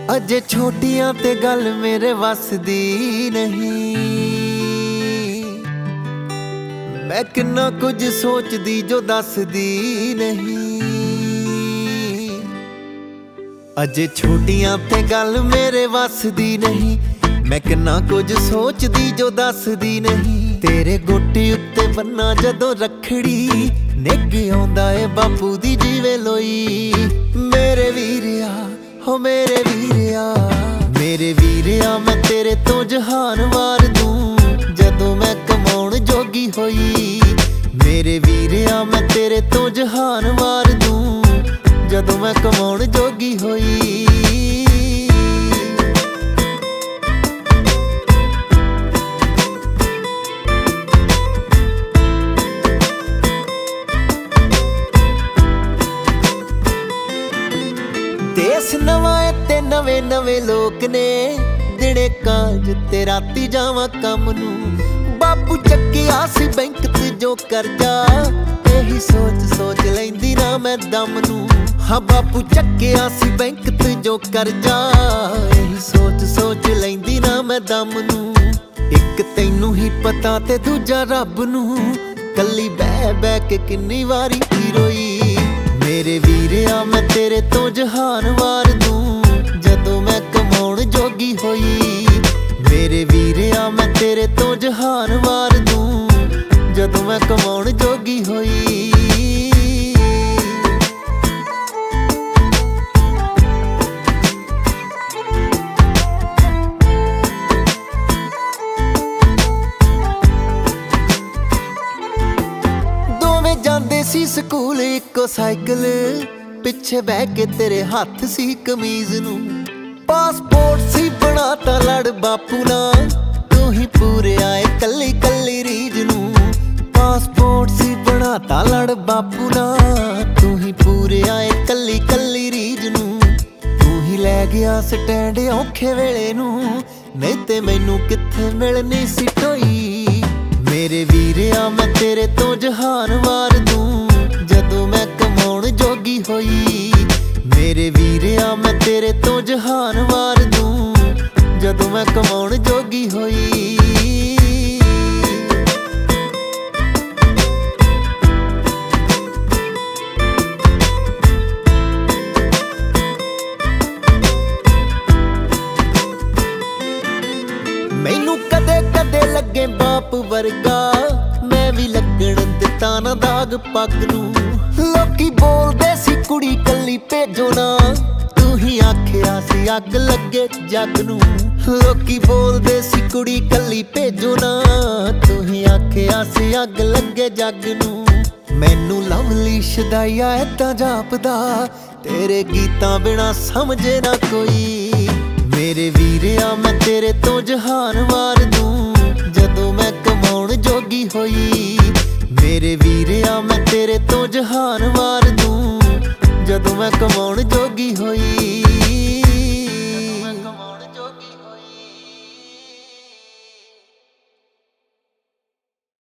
ਅਜੇ ਛੋਟੀਆਂ ਤੇ ਗੱਲ ਮੇਰੇ ਵੱਸ ਦੀ ਨਹੀਂ। ਮੈਂ ਕਿੰਨਾ ਕੁਝ ਸੋਚਦੀ ਜੋ ਦੱਸਦੀ ਨਹੀਂ। ਅਜੇ ਛੋਟੀਆਂ ਤੇ ਗੱਲ ਮੇਰੇ ਵੱਸ ਦੀ ਨਹੀਂ। ਮੈਂ ਕਿੰਨਾ ਕੁਝ ਸੋਚਦੀ ਜੋ ਦੱਸਦੀ ਨਹੀਂ। ਤੇਰੇ ਗੋਟੀ ਉੱਤੇ ਬੰਨਾ ਜਦੋਂ ਰੱਖੜੀ, ਨਿੱਘ ਆਉਂਦਾ ਏ ਬਾਪੂ ਦੀ ਜਿਵੇਂ ਲੋਈ। ਮੇਰੇ ਵੀਰਿਆ ਹੋ ਮੇਰੇ ਵੀਰਿਆ, ਮੇਰੇ ਵੀਰਿਆ ਮੈਂ ਤੇਰੇ ਤੋਂ ਜਹਾਨ ਵਾਰ ਦੂੰ ਜਦੋਂ ਮੈਂ ਕਮਾਉਣ ਜੋਗੀ ਹੋਈ। ਮੇਰੇ ਵੀਰਿਆ ਮੈਂ ਤੇਰੇ ਤੋਂ ਜਹਾਨ ਵਾਰ ਦੂੰ ਜਦੋਂ ਮੈਂ ਕਮਾਉਣ ਜੋਗੀ ਹੋਈ। ਦੇਸ ਨਵਾਂ ਏ ਤੇ ਨਵੇਂ ਨਵੇਂ ਲੋਕ ਨੇ, ਦਿਨੇ ਕਾਲਜ ਤੇ ਰਾਤੀ ਜਾਵਾਂ ਕੰਮ ਨੂੰ। ਬਾਪੂ ਚੱਕਿਆ ਸੀ ਬੈਂਕ ਤੇ ਜੋ ਕਰਜ਼ਾ, ਇਹੀ ਸੋਚ ਸੋਚ ਲੈਂਦੀ ਨਾ ਮੈਂ ਦਮ ਨੂੰ। ਹਾਂ ਬਾਪੂ ਚੱਕਿਆ ਸੀ ਬੈਂਕ ਤੇ ਜੋ ਕਰਜ਼ਾ, ਇਹੀ ਸੋਚ ਸੋਚ ਲੈਂਦੀ ਨਾ ਮੈਂ ਦਮ ਨੂੰ। ਇੱਕ ਤੈਨੂੰ ਹੀ ਪਤਾ ਤੇ ਦੂਜਾ ਰੱਬ ਨੂੰ, ਕੱਲੀ ਬਹਿ ਬਹਿ ਕੇ ਕਿੰਨੀ ਵਾਰੀ ਰੋਈ। ਮੇਰੇ ਵੀਰਿਆ ਮੈਂ ਤੇਰੇ ਤੋਂ ਜਹਾਨ ਵਾਰ ਦੂੰ ਜਦੋਂ ਮੈਂ ਕਮਾਉਣ ਜੋਗੀ ਹੋਈ। ਮੇਰੇ ਵੀਰਿਆ ਮੈਂ ਤੇਰੇ ਤੋਂ ਜਹਾਨ ਵਾਰ ਦੂੰ ਜਦੋਂ ਮੈਂ ਕਮਾਉਣ ਜੋਗੀ ਹੋਈ। ਦੋਵੇਂ ਜਾਂਦੇ ਸੀ ਸਕੂਲ ਇੱਕੋ ਸਾਈਕਲ, ਪਿੱਛੇ ਬਹਿ ਕੇ ਤੇਰੇ ਹੱਥ ਸੀ ਕਮੀਜ਼ ਨੂੰ। ਪਾਸਪੋਰਟ ਸੀ ਬਣਾਤਾ ਲੜ ਬਾਪੂ ਨਾਲ, ਤੂੰ ਹੀ ਪੂਰਿਆ ਏ ਕੱਲੀ ਕੱਲੀ ਰੀਝ ਨੂੰ। ਪਾਸਪੋਰਟ ਸੀ ਬਣਾਤਾ ਲੜ ਬਾਪੂ ਨਾਲ, ਤੂੰ ਹੀ ਪੂਰਿਆ ਏ ਕੱਲੀ ਕੱਲੀ ਰੀਝ ਨੂੰ। ਤੂੰ ਹੀ ਲੈ ਗਿਆ ਸਟੈਂਡ ਔਖੇ ਵੇਲੇ ਨੂੰ, ਨਹੀਂ ਤੇ ਮੈਨੂੰ ਕਿੱਥੇ ਮਿਲਣੀ ਸੀ ਟੋਈ। ਮੇਰੇ ਵੀਰਿਆ ਮੈਂ ਤੇਰੇ ਤੋਂ ਜਹਾਨ ਵਾਰ ਦੂੰ ਜਦੋਂ ਮੈਂ ਕਮਾਉਣ ਜੋਗੀ ਹੋਈ। ਮੇਰੇ ਵੀਰਿਆ ਮੈਂ ਤੇਰੇ ਤੋਂ ਜਹਾਨ ਵਾਰ ਦੂੰ ਜਦੋਂ ਮੈਂ ਕਮਾਉਣ ਜੋਗੀ ਹੋਈ। ਮੈਨੂੰ ਕਦੇ ਕਦੇ ਲੱਗੇ ਬਾਪ ਵਰਗਾ, ਮੈਂ ਵੀ ਲੱਗਣ ਦਿੱਤਾ ਨਾ ਦਾਗ ਪੱਗ ਨੂੰ। ਲੋਕੀ ਬੋਲਦੇ ਸੀ ਕੁੜੀ ਕੱਲੀ ਭੇਜੋ ਨਾ, ਤੂੰ ਹੀ ਆਖਿਆ ਸੀ ਅੱਗ ਲੱਗੇ ਜੱਗ ਨੂੰ। ਲੋਕੀ ਬੋਲਦੇ ਸੀ ਕੁੜੀ ਕੱਲੀ ਭੇਜੋ ਨਾ, ਤੂੰ ਹੀ ਆਖਿਆ ਸੀ ਅੱਗ ਲੱਗੇ ਜੱਗ ਨੂੰ। ਮੈਨੂੰ ਲਵਲੀ ਸ਼ਦਾਈਆ ਏਦਾਂ ਜਾਪਦਾ, ਤੇਰੇ ਗੀਤਾਂ ਬਿਨਾ ਸਮਝੇ ਨਾ ਕੋਈ। ਮੇਰੇ ਵੀਰਿਆ ਮੈਂ ਤੇਰੇ ਤੋਂ ਜਹਾਨ ਵਾਰ ਦੂੰ ਜਦੋਂ ਮੈਂ ਕਮਾਉਣ ਜੋਗੀ ਹੋਈ। ਮੇਰੇ ਵੀਰਿਆ ਮੈਂ ਤੇਰੇ ਤੋਂ ਜਹਾਨ ਵਾਰ ਦੂੰ ਜਦੋਂ ਮੈਂ ਕਮਾਉਣ ਜੋਗੀ ਹੋਈ।